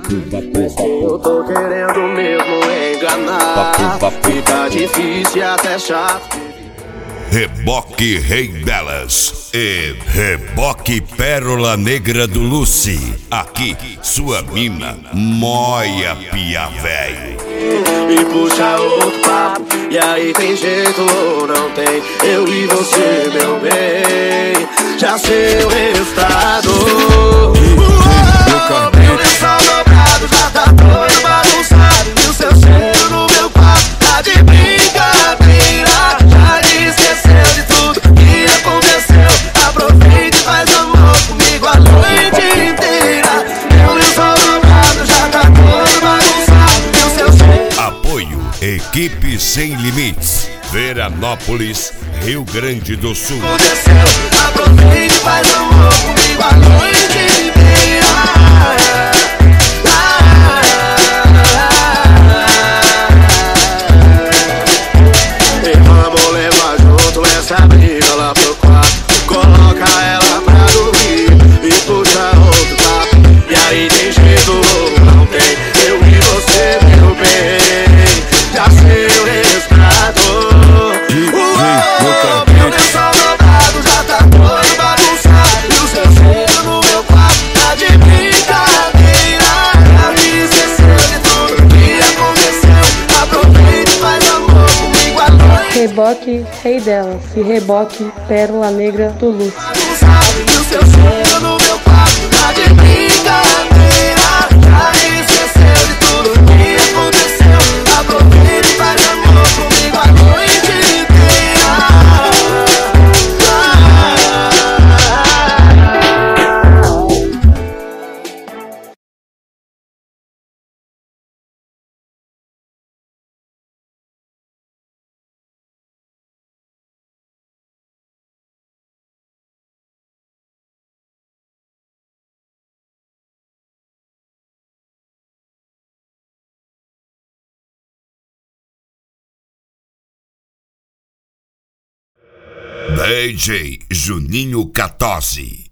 Mas quem eu tô querendo mesmo é enganar. Fica difícil e até chato. Reboque Rei delas e Reboque Pérola Negra do Lucy. Aqui, sua mina, Moia Pia Velho. E puxa outro papo, e aí tem jeito ou não tem? Eu e você, meu bem, já sei o resultado. Meu lençol dobrado já tá todo bagunçado, e o seu cheiro no meu quarto tá de brincadeira. Já me esqueceu de tudo que aconteceu. Aproveita e faz amor comigo a noite inteira. Meu lençol dobrado já tá todo bagunçado, e o seu cheiro. Apoio Equipe Sem Limites, Veranópolis, Rio Grande do Sul. Aproveita e faz amor comigo a noite inteira. E vamos levar junto essa briga lá pro quarto. Coloca ela pra dormir e puxa outro papo. E aí tem jeito ou não tem? Eu e você, meu bem, já sei o resultado. Meu lençol dobrado já tá todo bagunçado, e o seu cheiro no meu quarto tá de brincadeira. Já me esqueceu de tudo que aconteceu. Aproveita e faz amor comigo à noite. Reboque Rei delas e Reboque Pérola Negra do Lucy. E o seu cheiro no meu quarto tá de brincadeira. Já me esqueceu de tudo que aconteceu. Aproveita e faz amor comigo a noite inteira. DJ Juninho 14.